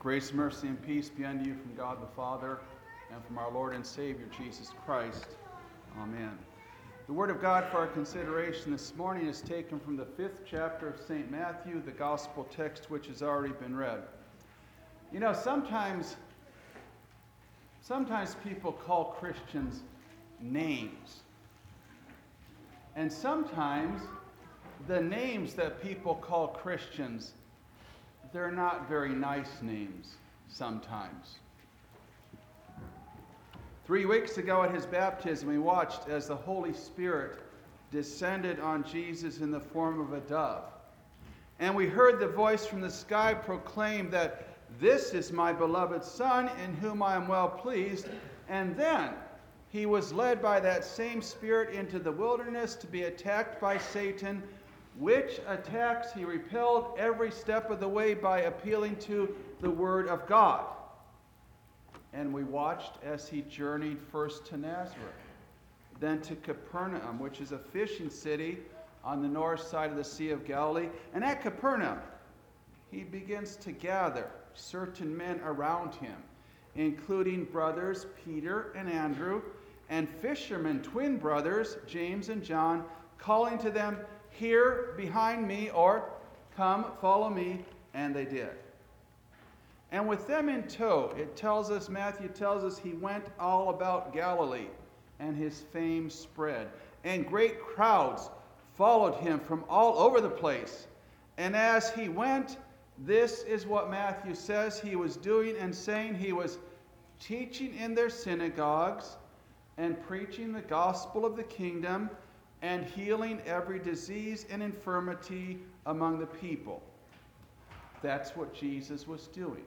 Grace, mercy, and peace be unto you from God the Father and from our Lord and Savior, Jesus Christ. Amen. The Word of God for our consideration this morning is taken from the 5th chapter of St. Matthew, the Gospel text which has already been read. You know, sometimes people call Christians names. And sometimes the names that people call Christians, they're not very nice names sometimes. 3 weeks ago at his baptism, we watched as the Holy Spirit descended on Jesus in the form of a dove. And we heard the voice from the sky proclaim that this is my beloved Son in whom I am well pleased. And then he was led by that same Spirit into the wilderness to be attacked by Satan, which attacks he repelled every step of the way by appealing to the Word of God. And we watched as he journeyed first to Nazareth, then to Capernaum, which is a fishing city on the north side of the Sea of Galilee. And at Capernaum, he begins to gather certain men around him, including brothers Peter and Andrew, and fishermen, twin brothers, James and John, calling to them, "Here behind me," or "Come, follow me," and they did. And with them in tow, Matthew tells us, he went all about Galilee, and his fame spread. And great crowds followed him from all over the place. And as he went, this is what Matthew says he was doing and saying. He was teaching in their synagogues and preaching the gospel of the kingdom and healing every disease and infirmity among the people. That's what Jesus was doing.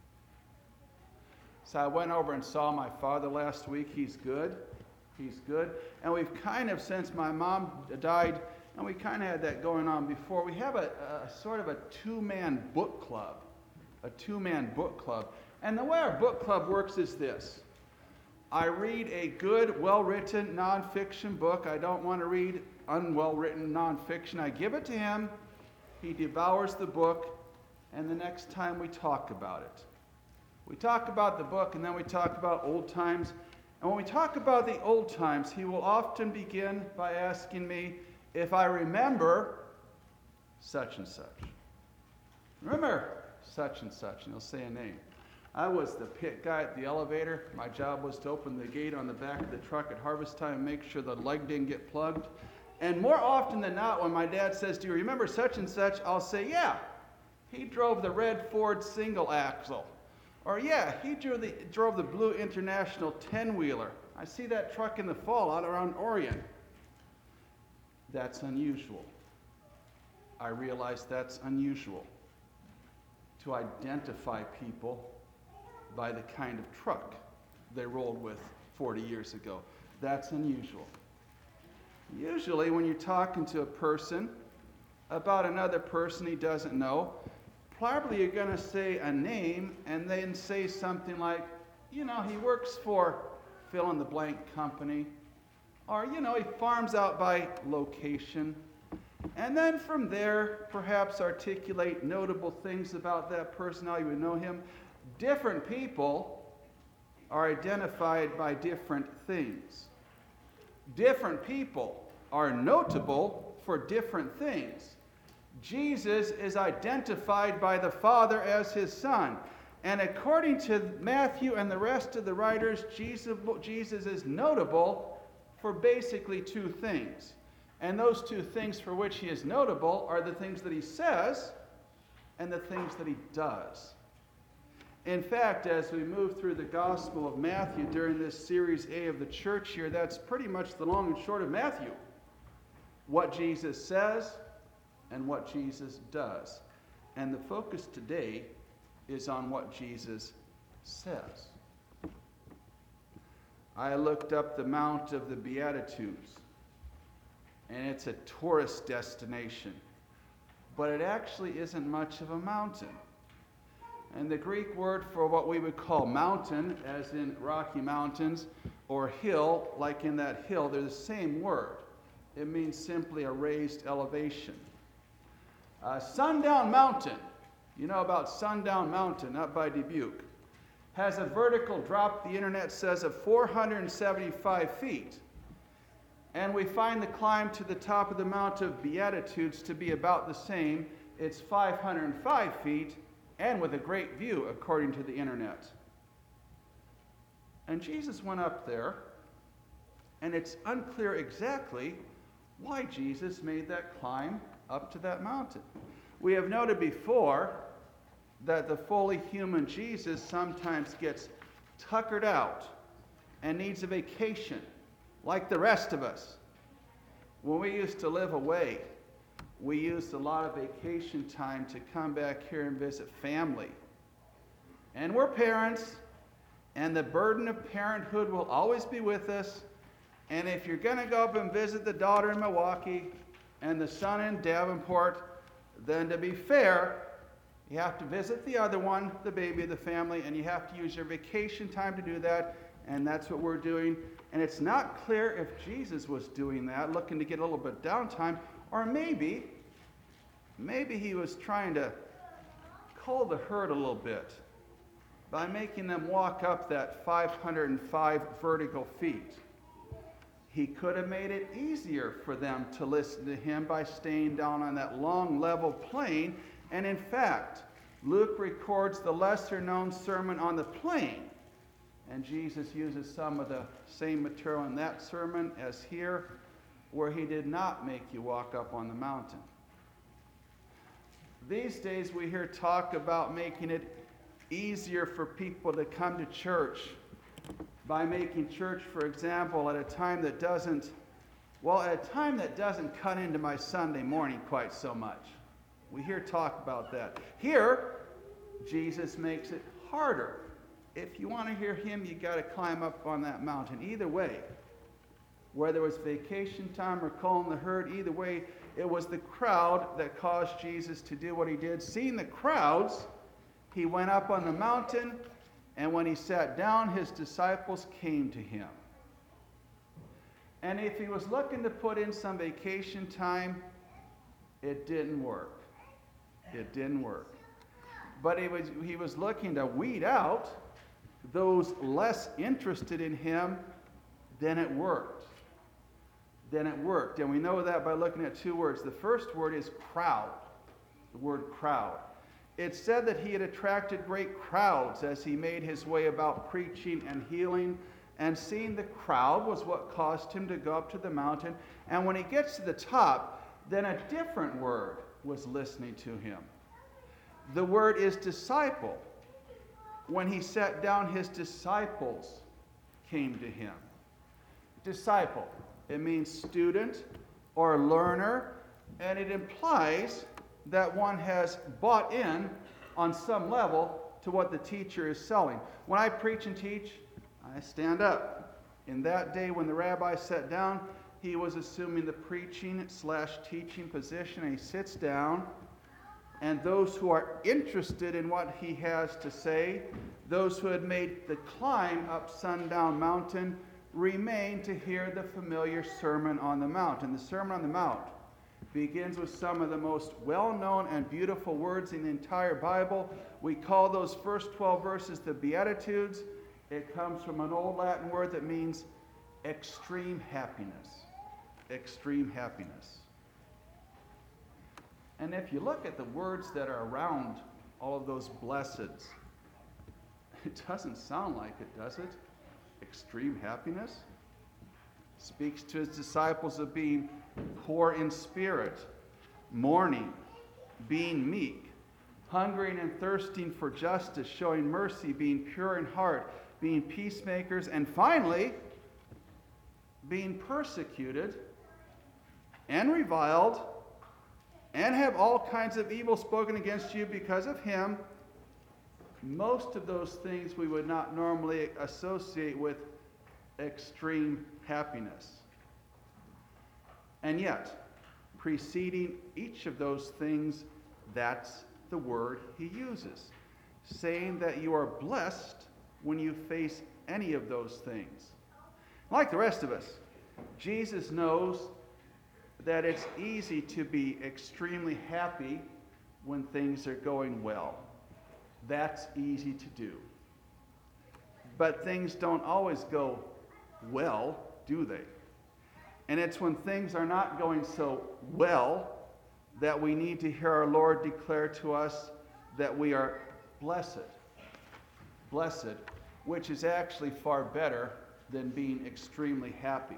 So I went over and saw my father last week. He's good. He's good. And we've kind of, since my mom died, and we kind of had that going on before, we have a sort of a two-man book club. A two-man book club. And the way our book club works is this. I read a good, well-written nonfiction book. I don't want to read unwell-written nonfiction. I give it to him. He devours the book. And the next time we talk about it. We talk about the book, and then we talk about old times. And when we talk about the old times, he will often begin by asking me if I remember such and such. Remember such and such, and he'll say a name. I was the pit guy at the elevator. My job was to open the gate on the back of the truck at harvest time and make sure the leg didn't get plugged. And more often than not, when my dad says, "Do you remember such and such?" I'll say, "Yeah, he drove the red Ford single axle." Or, "Yeah, he drove the blue International 10-wheeler. I see that truck in the fall out around Orion." That's unusual. I realize that's unusual to identify people by the kind of truck they rolled with 40 years ago. That's unusual. Usually when you're talking to a person about another person he doesn't know, probably you're going to say a name and then say something like, "You know, he works for fill in the blank company." Or, "You know, he farms out by location." And then from there, perhaps articulate notable things about that person, how you would know him. Different people are identified by different things. Different people are notable for different things. Jesus is identified by the Father as his Son. And according to Matthew and the rest of the writers, Jesus is notable for basically two things. And those two things for which he is notable are the things that he says and the things that he does. In fact, as we move through the Gospel of Matthew during this Series A of the church here, that's pretty much the long and short of Matthew. What Jesus says and what Jesus does. And the focus today is on what Jesus says. I looked up the Mount of the Beatitudes, and it's a tourist destination, but it actually isn't much of a mountain. And the Greek word for what we would call mountain, as in Rocky Mountains, or hill, like in that hill, they're the same word. It means simply a raised elevation. Sundown Mountain you know about Sundown Mountain up by Dubuque, has a vertical drop, the internet says, of 475 feet. And we find the climb to the top of the Mount of Beatitudes to be about the same. It's 505 feet, and with a great view, according to the internet. And Jesus went up there, and it's unclear exactly why Jesus made that climb up to that mountain. We have noted before that the fully human Jesus sometimes gets tuckered out and needs a vacation, like the rest of us. When we used to live away, we used a lot of vacation time to come back here and visit family. And we're parents, and the burden of parenthood will always be with us. And if you're going to go up and visit the daughter in Milwaukee and the son in Davenport, then to be fair, you have to visit the other one, the baby of the family, and you have to use your vacation time to do that, and that's what we're doing. And it's not clear if Jesus was doing that, looking to get a little bit downtime, or maybe he was trying to cull the herd a little bit by making them walk up that 505 vertical feet. He could have made it easier for them to listen to him by staying down on that long level plain. And in fact, Luke records the lesser known Sermon on the Plain. And Jesus uses some of the same material in that sermon as here, where he did not make you walk up on the mountain. These days we hear talk about making it easier for people to come to church by making church, for example, at a time that doesn't cut into my Sunday morning quite so much. We hear talk about that. Here, Jesus makes it harder. If you want to hear him, you got to climb up on that mountain. Either way, whether it was vacation time or calling the herd, either way, it was the crowd that caused Jesus to do what he did. Seeing the crowds, he went up on the mountain, and when he sat down, his disciples came to him. And if he was looking to put in some vacation time, it didn't work. It didn't work. But he was looking to weed out those less interested in him, then it worked. And we know that by looking at two words. The first word is crowd. The word crowd. It said that he had attracted great crowds as he made his way about preaching and healing. And seeing the crowd was what caused him to go up to the mountain. And when he gets to the top, then a different word was listening to him. The word is disciple. When he sat down, his disciples came to him. Disciple. It means student or learner, and it implies that one has bought in on some level to what the teacher is selling. When I preach and teach, I stand up. In that day when the rabbi sat down, he was assuming the preaching/teaching position, and he sits down, and those who are interested in what he has to say, those who had made the climb up Sundown Mountain, remain to hear the familiar Sermon on the Mount. And the Sermon on the Mount begins with some of the most well-known and beautiful words in the entire Bible. We call those first 12 verses the Beatitudes. It comes from an old Latin word that means extreme happiness. Extreme happiness. And if you look at the words that are around all of those blesseds, it doesn't sound like it, does it? Extreme happiness speaks to his disciples of being poor in spirit, mourning, being meek, hungering and thirsting for justice, showing mercy, being pure in heart, being peacemakers, and finally, being persecuted and reviled and have all kinds of evil spoken against you because of him. Most of those things we would not normally associate with extreme happiness. And yet, preceding each of those things, that's the word he uses, saying that you are blessed when you face any of those things. Like the rest of us, Jesus knows that it's easy to be extremely happy when things are going well. That's easy to do. But things don't always go well, do they? And it's when things are not going so well that we need to hear our Lord declare to us that we are blessed. Blessed, which is actually far better than being extremely happy.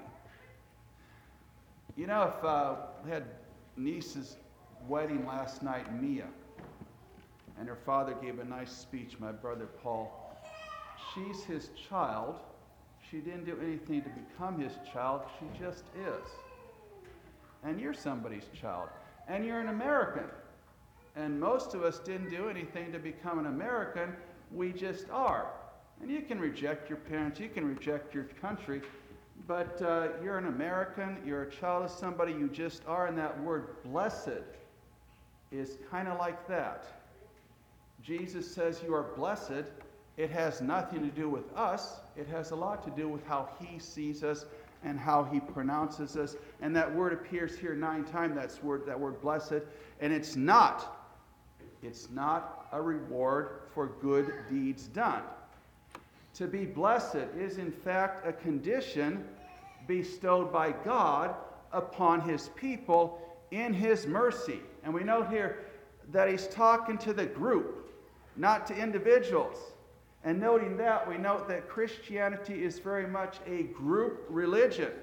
You know, if we had niece's wedding last night, Mia, and her father gave a nice speech, my brother Paul. She's his child. She didn't do anything to become his child. She just is. And you're somebody's child. And you're an American. And most of us didn't do anything to become an American. We just are. And you can reject your parents. You can reject your country. But you're an American. You're a child of somebody. You just are. And that word blessed is kind of like that. Jesus says you are blessed. It has nothing to do with us. It has a lot to do with how he sees us and how he pronounces us. And that word appears here 9 times, that word blessed. And it's not a reward for good deeds done. To be blessed is in fact a condition bestowed by God upon his people in his mercy. And we note here that he's talking to the group, not to individuals. And noting that, we note that Christianity is very much a group religion.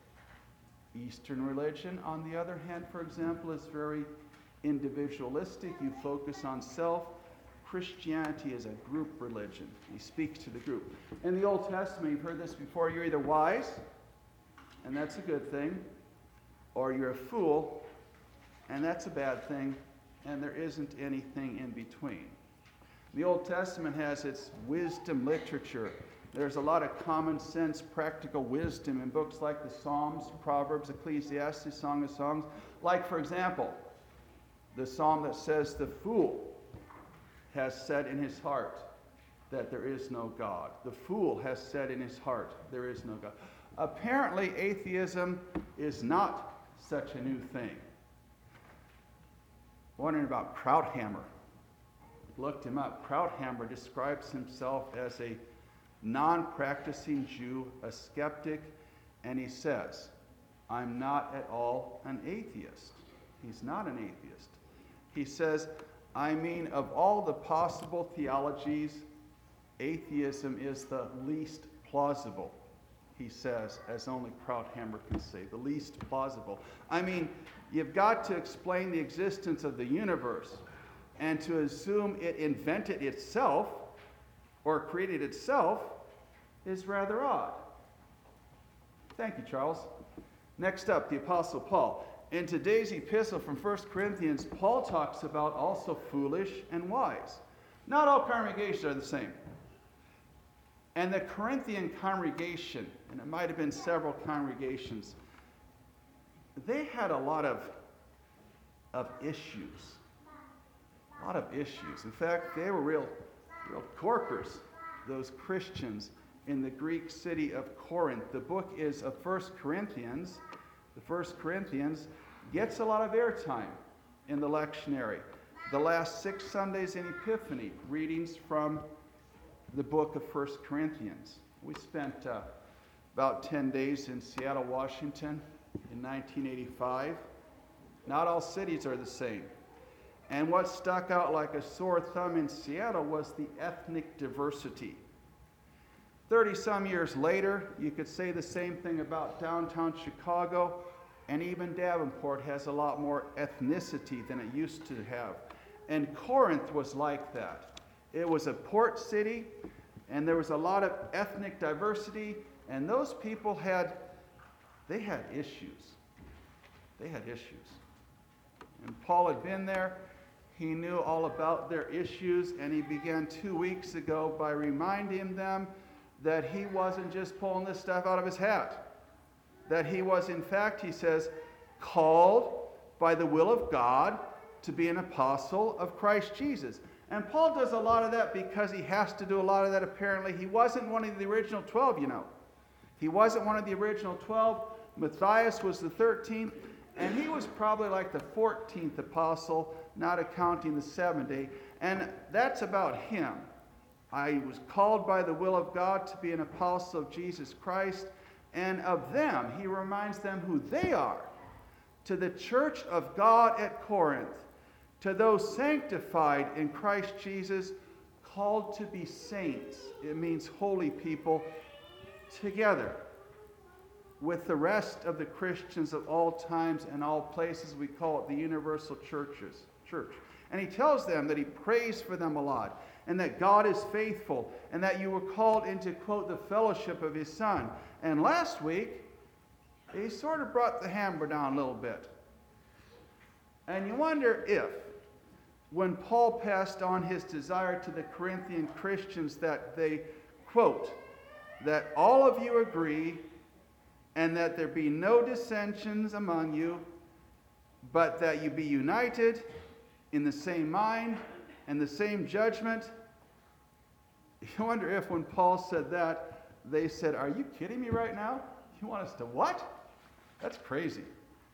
Eastern religion, on the other hand, for example, is very individualistic. You focus on self. Christianity is a group religion. He speaks to the group. In the Old Testament, you've heard this before, you're either wise, and that's a good thing, or you're a fool, and that's a bad thing, and there isn't anything in between. The Old Testament has its wisdom literature. There's a lot of common sense, practical wisdom in books like the Psalms, Proverbs, Ecclesiastes, Song of Songs. Like, for example, the psalm that says, "The fool has said in his heart that there is no God." The fool has said in his heart, there is no God. Apparently, atheism is not such a new thing. Wondering about Krauthammer. Looked him up. Krauthammer describes himself as a non-practicing Jew, a skeptic, and he says, "I'm not at all an atheist." He's not an atheist. He says, "I mean, of all the possible theologies, atheism is the least plausible," he says, as only Krauthammer can say, the least plausible. I mean, you've got to explain the existence of the universe, and to assume it invented itself or created itself is rather odd. Thank you, Charles. Next up, the Apostle Paul. In today's epistle from 1 Corinthians, Paul talks about also foolish and wise. Not all congregations are the same. And the Corinthian congregation, and it might have been several congregations, they had a lot of issues. A lot of issues. In fact, they were real corkers, those Christians in the Greek city of Corinth. The book is of 1 Corinthians. The 1 Corinthians gets a lot of airtime in the lectionary. The last 6 Sundays in Epiphany, readings from the book of 1 Corinthians. We spent about 10 days in Seattle, Washington in 1985. Not all cities are the same. And what stuck out like a sore thumb in Seattle was the ethnic diversity. 30-some years later, you could say the same thing about downtown Chicago, and even Davenport has a lot more ethnicity than it used to have. And Corinth was like that. It was a port city, and there was a lot of ethnic diversity, and those people had issues. They had issues. And Paul had been there. He knew all about their issues, and he began 2 weeks ago by reminding them that he wasn't just pulling this stuff out of his hat. That he was, in fact, he says, called by the will of God to be an apostle of Christ Jesus. And Paul does a lot of that because he has to do a lot of that, apparently. He wasn't one of the original 12, you know. He wasn't one of the original 12. Matthias was the 13th. And he was probably like the 14th apostle, not accounting the 70. And that's about him. I was called by the will of God to be an apostle of Jesus Christ. And of them, he reminds them who they are. To the church of God at Corinth, to those sanctified in Christ Jesus, called to be saints. It means holy people, together with the rest of the Christians of all times and all places. We call it the universal church. And he tells them that he prays for them a lot, and that God is faithful, and that you were called into, quote, the fellowship of his Son. And last week, he sort of brought the hammer down a little bit. And you wonder if, when Paul passed on his desire to the Corinthian Christians that they, quote, that all of you agree and that there be no dissensions among you, but that you be united in the same mind and the same judgment. You wonder if when Paul said that, they said, "Are you kidding me right now? You want us to what?" That's crazy.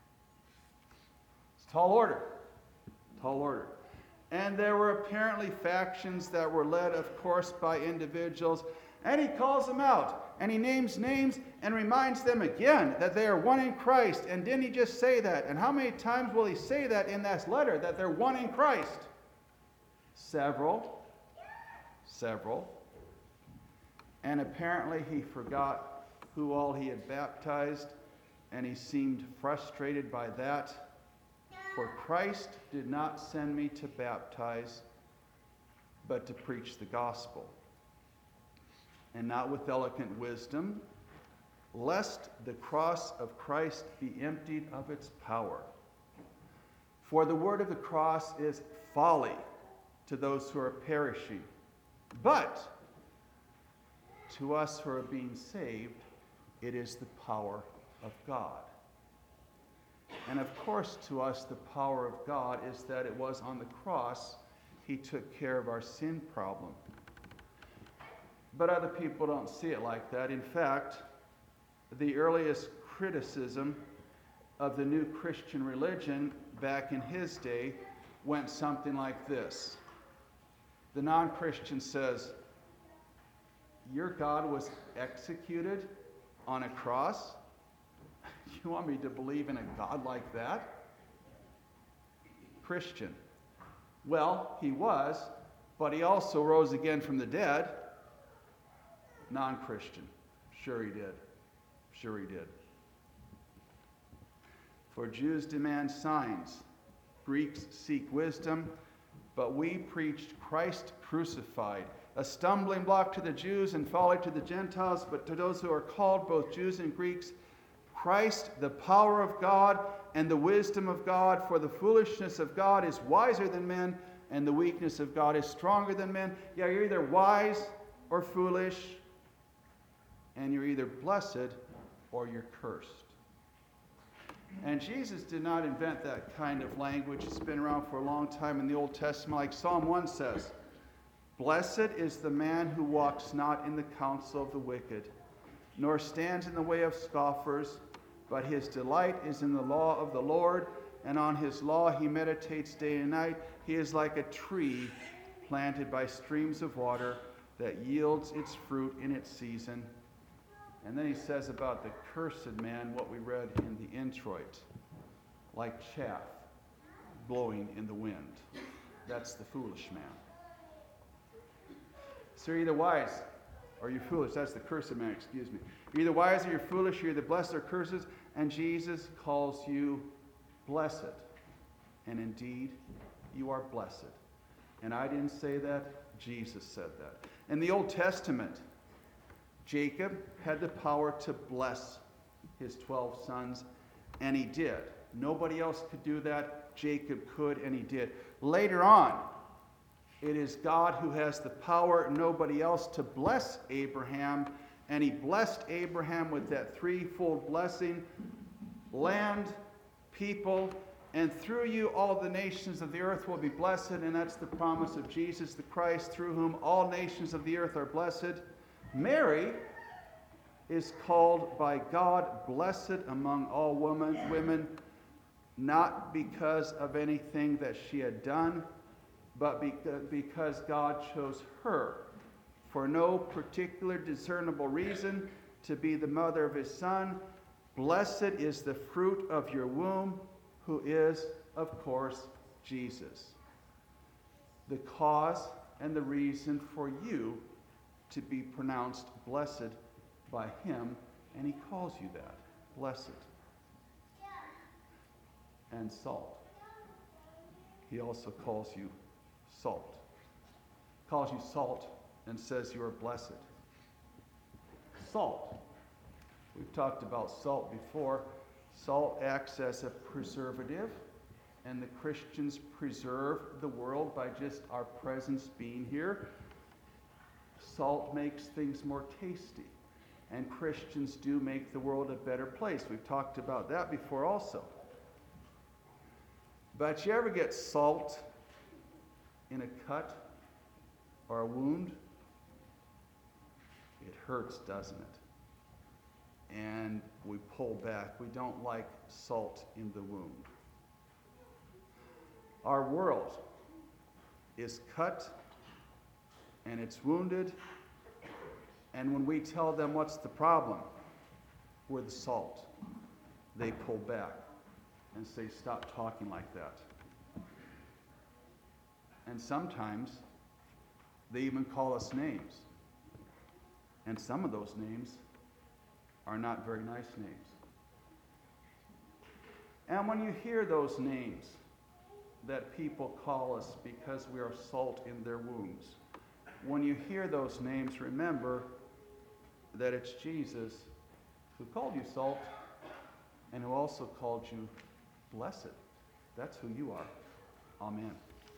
It's tall order. Tall order. And there were apparently factions that were led, of course, by individuals. And he calls them out. And he names names and reminds them again that they are one in Christ. And didn't he just say that? And how many times will he say that in that letter, that they're one in Christ? Several. And apparently he forgot who all he had baptized. And he seemed frustrated by that. For Christ did not send me to baptize, but to preach the gospel. And not with eloquent wisdom, lest the cross of Christ be emptied of its power. For the word of the cross is folly to those who are perishing, but to us who are being saved, it is the power of God. And of course, to us, the power of God is that it was on the cross he took care of our sin problem. But other people don't see it like that. In fact, the earliest criticism of the new Christian religion back in his day went something like this. The non-Christian says, "Your God was executed on a cross? You want me to believe in a God like that?" Christian: "Well, he was, but he also rose again from the dead." Non-Christian: "Sure he did. Sure he did." For Jews demand signs, Greeks seek wisdom, but we preached Christ crucified, a stumbling block to the Jews and folly to the Gentiles, but to those who are called, both Jews and Greeks, Christ, the power of God and the wisdom of God. For the foolishness of God is wiser than men, and the weakness of God is stronger than men. Yeah, you're either wise or foolish, and you're either blessed or you're cursed. And Jesus did not invent that kind of language. It's been around for a long time in the Old Testament. Like Psalm 1 says, "Blessed is the man who walks not in the counsel of the wicked, nor stands in the way of scoffers, but his delight is in the law of the Lord, and on his law he meditates day and night. He is like a tree planted by streams of water that yields its fruit in its season." And then he says about the cursed man what we read in the introit, like chaff blowing in the wind. That's the foolish man. So you're either wise or you're foolish. That's the cursed man, excuse me. You're either wise or you're foolish. You're either blessed or cursed. And Jesus calls you blessed. And indeed, you are blessed. And I didn't say that. Jesus said that. In the Old Testament, Jacob had the power to bless his 12 sons, and he did. Nobody else could do that. Jacob could, and he did. Later on, it is God who has the power, nobody else, to bless Abraham, and he blessed Abraham with that threefold blessing: land, people, and through you all the nations of the earth will be blessed. And that's the promise of Jesus the Christ, through whom all nations of the earth are blessed. Mary is called by God blessed among all women, not because of anything that she had done, but because God chose her, for no particular discernible reason, to be the mother of his Son. Blessed is the fruit of your womb, who is, of course, Jesus. The cause and the reason for you to be pronounced blessed by him, and he calls you that, blessed. And salt. He also calls you salt. Calls you salt and says you are blessed. Salt. We've talked about salt before. Salt acts as a preservative, and the Christians preserve the world by just our presence being here. Salt makes things more tasty, and Christians do make the world a better place. We've talked about that before also. But you ever get salt in a cut or a wound? It hurts, doesn't it? And we pull back. We don't like salt in the wound. Our world is cut and it's wounded, and when we tell them what's the problem, we're the salt, they pull back and say, stop talking like that. And sometimes they even call us names. And some of those names are not very nice names. And when you hear those names that people call us because we are salt in their wounds, when you hear those names, remember that it's Jesus who called you salt and who also called you blessed. That's who you are. Amen.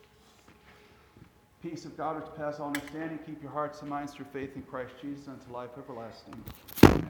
Peace of God which passes all understanding, keep your hearts and minds through faith in Christ Jesus unto life everlasting. Amen.